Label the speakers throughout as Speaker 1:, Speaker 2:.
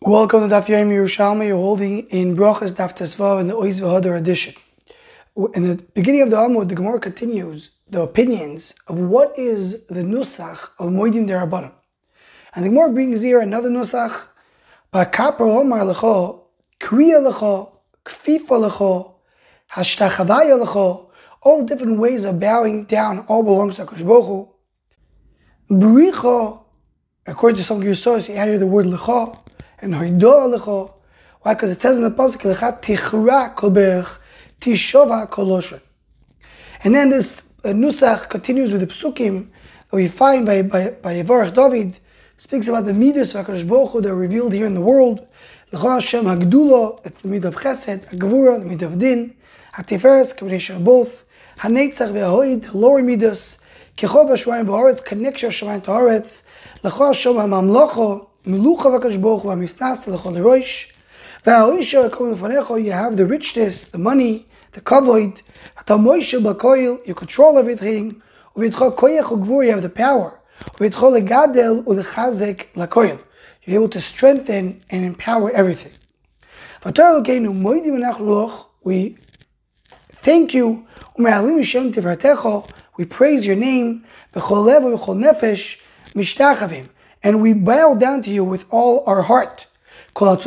Speaker 1: Welcome to Daf Yomi Yerushalmi. You're holding in Brachas Daf Tesvav in the Oiz V'Hadar edition. In the beginning of the Amud, the Gemara continues the opinions of what is the nusach of Moedim Derabanan. And the Gemara brings here another nusach: Ba'kapar Omar Lecho, Kriya Lecho, Kfifa Lecho, Hashtachavaya Lecho. All the different ways of bowing down all belongs to HaKadosh Baruch Hu. B'richo, according to some of your sources, you add here the word Lecho. And Hoido Lecho. Why? Because it says in the pasuk, Lecha Tichra Kol Berach Tishova Kol Loshen. And then this nusach continues with the psukim that we find by Yevarach David, speaks about the midas of HaKadosh Baruch Hu that are revealed here in the world. Lecho Hashem Hagdulo, it's the midah of Chesed, Hagvura, the midah of Din, Hatiferes, combination of both, Hanetzach ve'ahoid, the lower midas, Kechol B'Shmayim V'Haaretz, connection of Shamayim to Haaretz, Lecho Hashem HaMamlocho, Milucha v'Hakadosh Baruch Hu v'misnas l'chol roish v'ha'oisha v'kom l'fanecho. You have the richness, the money, the kavod. Ha'tamoisha b'koil, you control everything. U'v'yitcho koyach u'gvur, you have the power. U'v'yitcho legadel u'lechazek l'koil, you're able to strengthen and empower everything. V'torah Elokeinu moedim anachnu loch, we thank you. U'me'alim Hashem tivratecho, we praise your name. B'chol lev u'b'chol nefesh mishtachavim, and we bow down to you with all our heart. That's a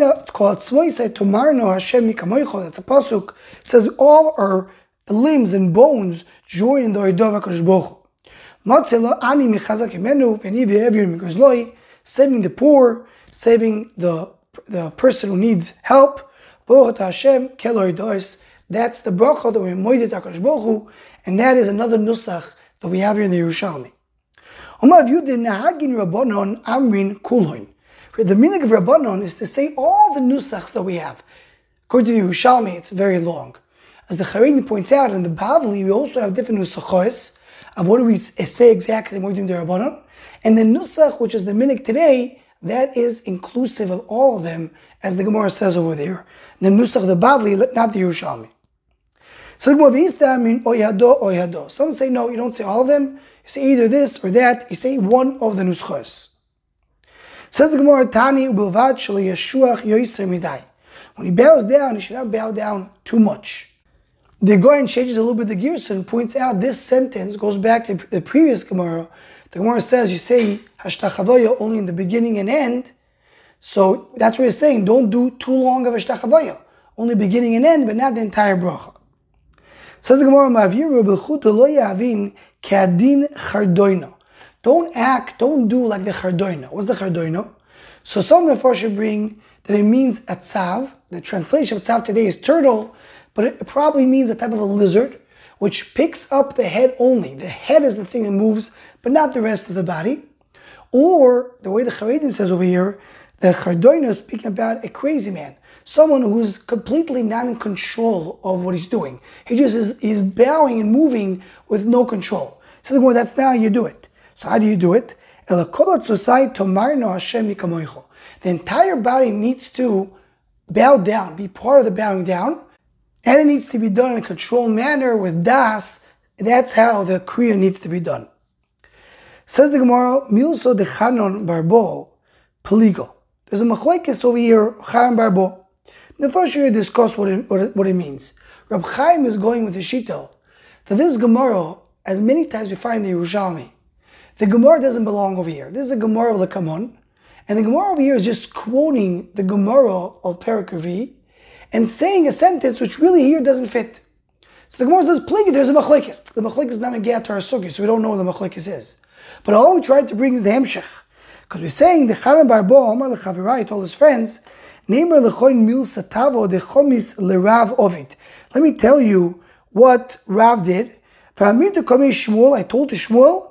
Speaker 1: pasuk. It says all our limbs and bones join in the Oidah HaKadosh Baruch Hu. Saving the poor, saving the person who needs help. That's the bracha that we moeded HaKadosh Baruch Hu, and that is another nusach that we have here in the Yerushalmi. The meaning of Rabbanon is to say all the nusachs that we have. According to the Yerushalmi, it's very long. As the Charedim points out, in the Bavli, we also have different nusachos of what do we say exactly Moedim Derabanan. And the nusach, which is the minig today, that is inclusive of all of them, as the Gemara says over there. The nusach of the Bavli, not the Yerushalmi. Some say no, you don't say all of them. You say either this or that. You say one of the nuschos. Says the Gemara, Tani ubilvad shelo yeshuach yoyser midai. When he bows down, he should not bow down too much. The Goyen changes a little bit the gears and points out this sentence goes back to the previous Gemara. The Gemara says you say hashtachavaya only in the beginning and end. So that's what he's saying. Don't do too long of hashtachavaya. Only beginning and end, but not the entire bracha. Says the Gemara, Ma'aviru b'chuto lo yavin Kadin chardoino. Don't do like the chardoino. What's the chardoino? So some of the Farshim bring that it means a tzav. The translation of tzav today is turtle, but it probably means a type of a lizard, which picks up the head only. The head is the thing that moves, but not the rest of the body. Or, the way the Charedim says over here, the chardoino is speaking about a crazy man. Someone who's completely not in control of what he's doing. He just is bowing and moving with no control. So well, that's not how you do it. So how do you do it? The entire body needs to bow down, be part of the bowing down, and it needs to be done in a controlled manner with das. That's how the kriya needs to be done. Says the Gemara, Milso de Chanon Barbo Peligo. There's a machlekes over here, Chanon Barbo. The first year discuss what it means. Rab Chaim is going with the shito that this Gemara, as many times we find in the Yerushalmi, the Gemara doesn't belong over here. This is a Gemara of Lekamon, and the Gemara over here is just quoting the Gemara of Perek Revi and saying a sentence which really here doesn't fit. So the Gemara says, "Pligi, there's a machlekes." The machlekes is not a get to our sukkah, so we don't know what the machlekes is. But all we tried to bring is the hemshech, because we're saying the Chanan Barbo Amar leChavirai told his friends, "Neimer lechoin mil satavo de chomis lerav ovid." Let me tell you what Rav did. I told to Shmuel,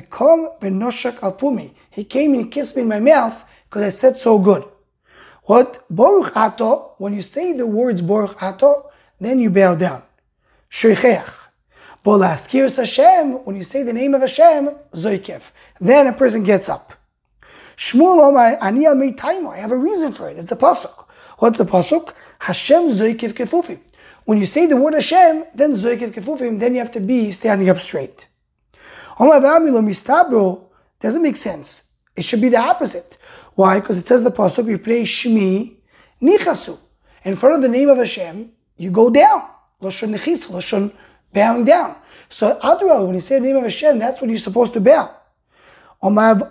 Speaker 1: he came and he kissed me in my mouth because I said so good. What? Baruch ato, when you say the words Baruch ato, then you bow down. Sheicheach. Bolaskir Hashem, when you say the name of Hashem, zoikev. Then a person gets up. Shmuel Omar, ani amei taimo, I have a reason for it. It's a pasuk. What's the pasuk? Hashem zoikev kefufim. When you say the word Hashem, then zoikev kefufim, then you have to be standing up straight. Omar v'amilo mistabro doesn't make sense. It should be the opposite. Why? Because it says the pasuk, "V'pnei Shmi nichasu." In front of the name of Hashem, you go down. Lashon nechis, lashon bowing down. So Adra, when you say the name of Hashem, that's when you're supposed to bow. If the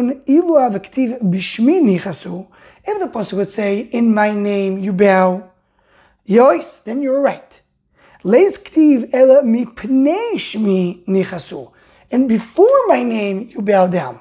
Speaker 1: pasuk would say, "In my name you bow," yois, then you're right. And before my name you bow down.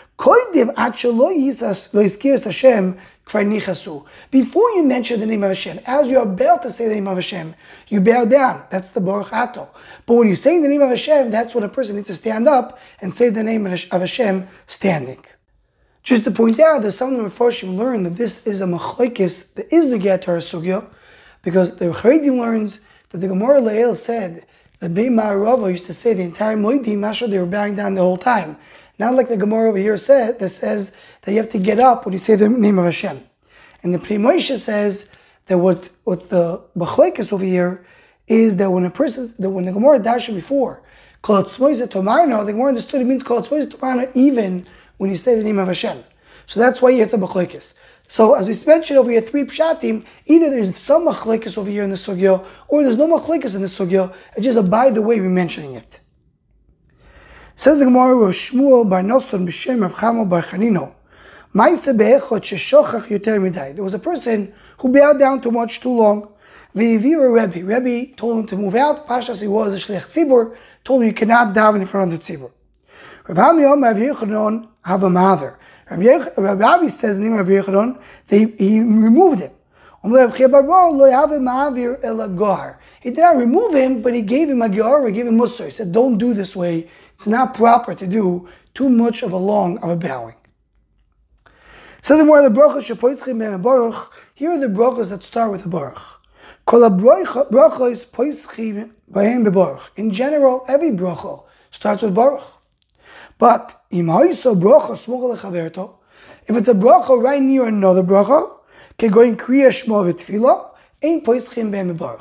Speaker 1: Before you mention the name of Hashem, as you're about to say the name of Hashem, you bow down. That's the Baruch Ato. But when you're saying the name of Hashem, that's when a person needs to stand up and say the name of Hashem standing. Just to point out that some of the Mefarshim learn that this is a machlokes that is the Torah Sugya, because the Charedim learns that the Gemara Le'el said that Bnei Ma'arava used to say the entire Moedim, Masha, they were bowing down the whole time. Not like the Gemara over here said, that says that you have to get up when you say the name of Hashem. And the Pnei Moshe says that what's the machlokes over here is that when the Gemara dashed before, Kol Tzmoiz Tomarno, the Gemara understood it means Kol Tzmoiz Tomarno even when you say the name of Hashem. So that's why it's a machlokes. So as we mentioned over here, 3 pshatim, either there's some machlokes over here in the sugya, or there's no machlokes in the sugya, it's just a by the way we're mentioning it. Says the Gemara, Rav Shmuel bar Nosson b'shem Rav Chamo bar Chanino, there was a person who bowed down too much, too long. Rebbe told him to move out. Pashas, he was a shliach tzibur, told him you cannot daven in front of the tzibur. Rav Yochanan have a mother. Rabbi Abi says in the name of Rabbi Yochanan, he removed him. He did not remove him, but he gave him a gyar, he gave him musar. He said, don't do this way. It's not proper to do too much of a bowing. Says the more the brachos shepoitzchim ben baruch. Here are the brachos that start with a baruch. Kol brachos poitzchim b'hem bebaruch. In general, every bracha starts with baruch. But im ha'isa bracha smucha lechaverto, if it's a bracha right near another bracha, kegoin kriya shmo v'tefila, ein poitzchim b'hem bebaruch.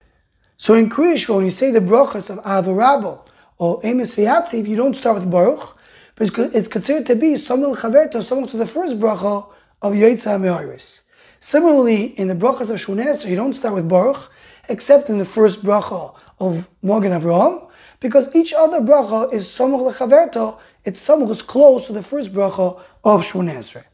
Speaker 1: So in kriya shmo, when you say the brachos of avarabo or emes v'yatziv, you don't start with baruch, but it's considered to be Samul Chaverto, similar to the first bracha of Yotzei Me'oris. Similarly, in the brachas of Shmoneh Esrei, you don't start with Baruch, except in the first bracha of Magen Avraham, because each other bracha is Samul Chaverto, it's Samul is close to the first bracha of Shmoneh Esrei.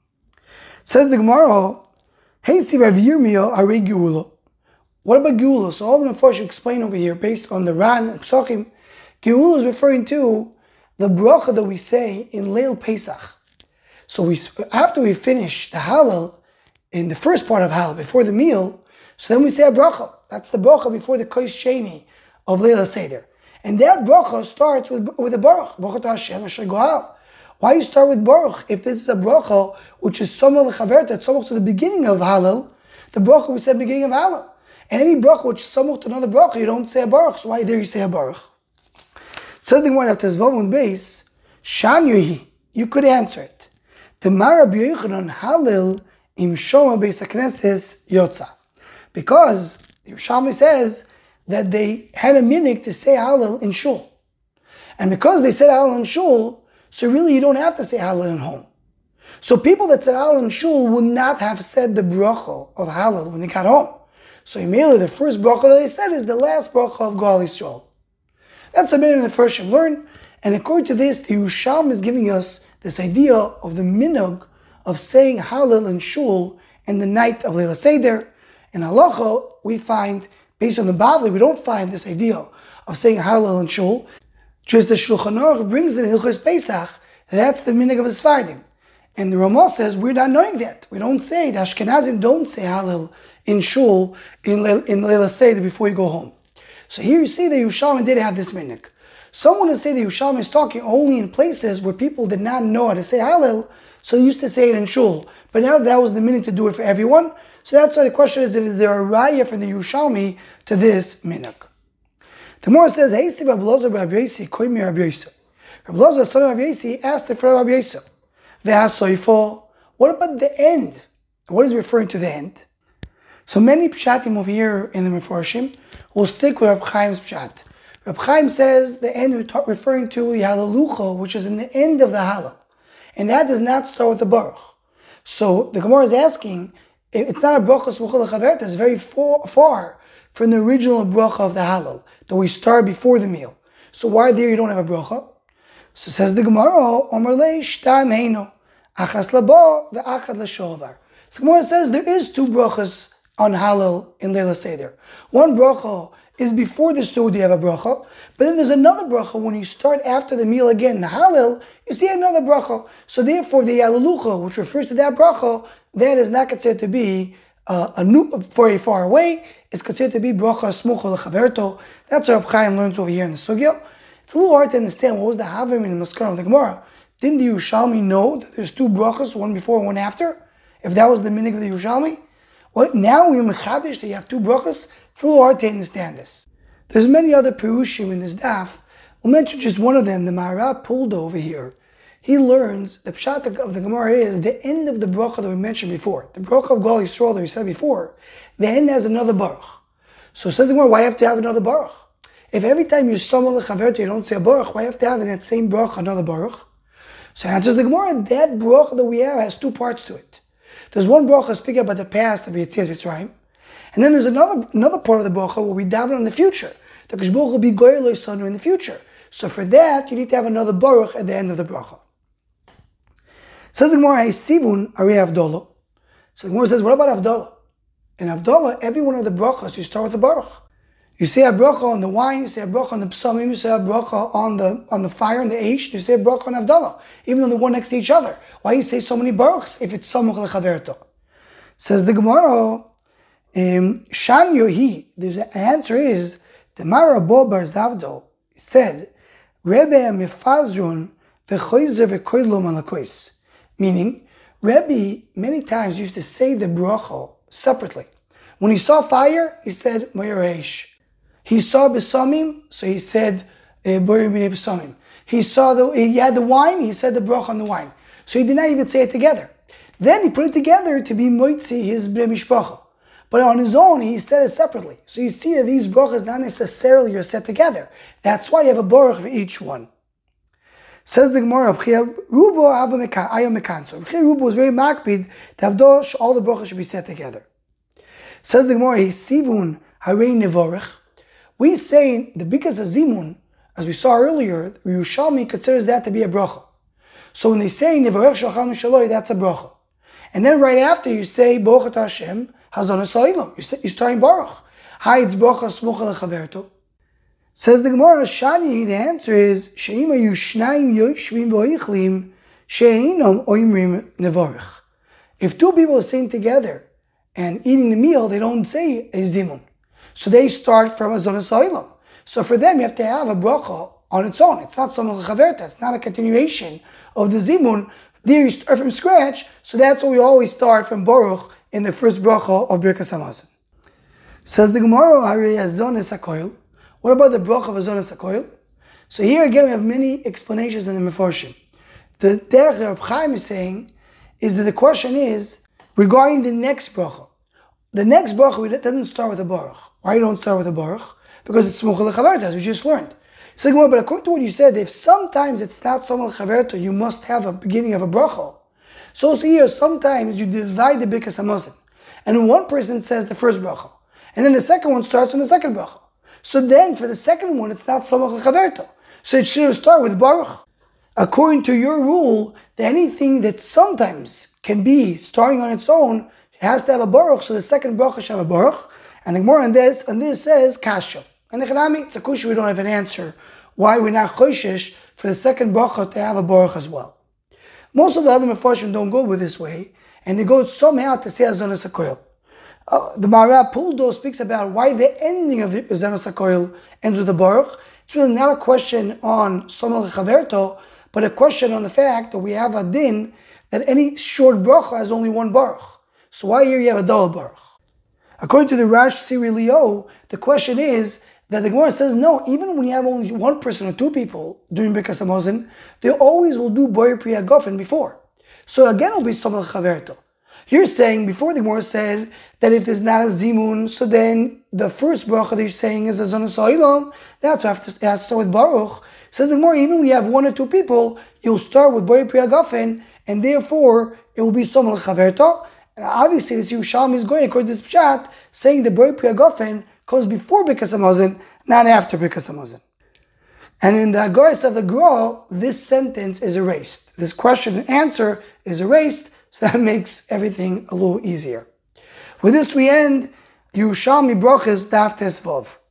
Speaker 1: Says the Gemara, Hey si Rav Yirmiyah Ari Geula. What about Geula? So all the Mefarshim explain over here, based on the Ran and Psachim, Geula is referring to the bracha that we say in Leil Pesach. So after we finish the Hallel, in the first part of Hallel, before the meal, so then we say a bracha. That's the bracha before the Kois Sheni of Leil HaSeder. And that bracha starts with the Baruch. Baruch Hashem Asher Goal. Why you start with Baruch? If this is a bracha, which is Samul Lechaverta, it's Samul to the beginning of Hallel, the bracha we said beginning of Hallel. And any bracha which is Samul to another bracha, you don't say a Baruch. So why there you say a Baruch? Says the one that has Vavun base, Shan Yohi, you could answer it. The Rabbi Yochanan Halil im Shoma Beis HaKnesses Yotza. Because the Yerushalmi says that they had a minhag to say Halil in Shul. And because they said Halil in Shul, so really you don't have to say Halil in home. So people that said Halil in Shul would not have said the bracha of Halil when they got home. So immediately the first bracha that they said is the last bracha of Gal Yisrael. That's a minhag the first should learn, and according to this, the Yerushalmi is giving us this idea of the minhag of saying Halil in Shul in the night of Leil HaSeder. In Halacha, we find, based on the Bavli, we don't find this idea of saying Halil in Shul. Just the Shulchan Aruch brings in Hilchos Pesach, that's the minhag of the Sfardim. And the Ramah says, we're not knowing that. We don't say, the Ashkenazim don't say Halil in Shul in Leil HaSeder before you go home. So here you see that Yerushalmi did have this minhag. Someone would say that Yerushalmi is talking only in places where people did not know how to say Halil, so they used to say it in Shul. But now that was the minhag to do it for everyone. So that's why the question is there a raya from the Yerushalmi to this minhag? The Gemara says, Hey, si Rabbi Elazar Rabbi Yosi, koimi Rabbi Yosi. Rabbi Elazar, son of Rabbi Yosi, asked it for Rabbi Yosi. Ve'hasoifo. What about the end? What is referring to the end? So many pshatim over here in the Mefarshim will stick with Reb Chaim's pshat. Reb Chaim says the end referring to Yahalalucha, which is in the end of the Hallel. And that does not start with the Baruch. So the Gemara is asking, it's not a bracha smucha lechaverta, it's very far from the original bracha of the halal, that we start before the meal. So why there you don't have a bracha? So says the Gemara, Omer lei shtam heino, achas labo ve'achad l'shovar. So the Gemara says there is two brachas on halal in Leila Seder. One bracha is before the Suda you have a bracha, but then there's another bracha when you start after the meal again, the halal, you see another bracha. So therefore the Yalalucha, which refers to that bracha, that is not considered to be very far away. It's considered to be bracha smucha lechaverto. That's what Reb Chaim learns over here in the Sugya. It's a little hard to understand what was the Havim in the Maskana of the Gemara. Didn't the Yerushalmi know that there's two brachas, one before and one after? If that was the minig of the Yerushalmi? Well, now we're mechadish that you have two brachas. It's a little hard to understand this. There's many other perushim in this daf. We'll mention just one of them. The Maharab pulled over here. He learns, the pshat of the Gemara is the end of the bracha that we mentioned before. The bracha of Gal Yisrael that we said before, the end has another baruch. So it says the Gemara, why have to have another baruch? If every time you summon lechaverta you don't say a baruch, why have to have in that same bracha another baruch? So answers the Gemara, that bracha that we have has two parts to it. There's one bracha speaking about the past of Yetzias Mitzrayim, and then there's another part of the bracha where we daven on the future. The Kadosh Baruch Hu will be goyel sanu in the future. So for that, you need to have another baruch at the end of the bracha. Says the Gemara, Sivun Ari Avdollah. So the Gemara says, what about Avdollah? In Avdollah, every one of the brachas, you start with a baruch. You say a bracha on the wine, you say a bracha on the psamim, you say a bracha on the fire and the eish, you say a bracha on Avdollah, even though they're one next to each other. Why you say so many baruchs if it's samuch lechaverto? Says the Gemara, Shan Yohi, the answer is, the Marabo Bar Zavdo said, Rebbe mifazrun v'choyzer v'koylo malakois. Meaning, Rebbe many times used to say the bracha separately. When he saw fire, he said Moyereish. He saw besamim, so he said Boyer b'nei besamim. He had the wine, he said the bracha on the wine. So he did not even say it together. Then he put it together to be moitzi his bnei mishpacha. But on his own, he said it separately. So you see that these brachas not necessarily are set together. That's why you have a baruch for each one. Says the Gemara of Chia Rubo Ayam Mekanso. Chia Rubo was very makpid to have all the brachas should be set together. Says the Gemara, Sivun Harei Nevorech. We say the bikas of Zimun, as we saw earlier, Yerushalmi considers that to be a bracha. So when they say Nevorech Shachal Mishaloi, that's a bracha. And then right after you say Bochat Hashem Hazon Sa'ilam. You're starting baruch. Hi, it's bracha smucha lechaverto. Says the Gemara, Shani, the answer is Sheima Yushnaim Yoshvim Voichlim Sheinom Oimrim Nevorech. If two people are sitting together and eating the meal, they don't say a zimun. So they start from a zon sa'ilam. So for them, you have to have a bracha on its own. It's not smucha lechaverto. It's not a continuation of the zimun. There you start from scratch. So that's why we always start from baruch in the first bracha of Birkas Hamazon. Says the Gemara, what about the bracha of Azonas HaKoil? So here again we have many explanations in the Mefarshim. The derech Reb Chaim is saying is that the question is regarding the next bracha. The next bracha doesn't start with a baruch. Why you don't start with a baruch? Because it's smucha lechaverta, as we just learned. So but according to what you said, if sometimes it's not smucha lechaverta, you must have a beginning of a bracha. So here, sometimes you divide the Birkas Hamazon, and one person says the first bracha, and then the second one starts from the second bracha. So then, for the second one, it's not Samach Lechaverto. So it should start with Baruch. According to your rule, that anything that sometimes can be starting on its own has to have a Baruch, so the second bracha should have a Baruch. And the Gemara on this says Kasha. And it's a kusha, we don't have an answer why we're not choishish for the second bracha to have a Baruch as well. Most of the other Mefarshim don't go with this way, and they go somehow to say Azonas HaKoil. The Maharab Puldo speaks about why the ending of the Azonas HaKoil ends with a Baruch. It's really not a question on Somel Chaverto, but a question on the fact that we have a din that any short bracha has only one Baruch. So why here you have a double Baruch? According to the Rash Siri Leo, the question is that the Gemara says no, even when you have only one person or two people doing Birkas Hamazon, they always will do Boyer Priya Gofen before. So again it will be Somel Chaverto. You're saying, before the Gemara said that if there's not a zimun, so then the first bracha that you're saying is a zon sa'ilam, that's why it has to start with Baruch. Says the Gemara, even when you have one or two people, you'll start with Boyer Priya Gofen, and therefore it will be Somel Chaverto. And obviously this Yerushalmi is going according to this Pshat, saying the Borei Pri Hagafen comes before Birkas Hamazon, not after Birkas Hamazon. And in the Agoras of the Gra, this sentence is erased. This question and answer is erased, so that makes everything a little easier. With this we end Yerushalmi Brochus Daf Tes Vav.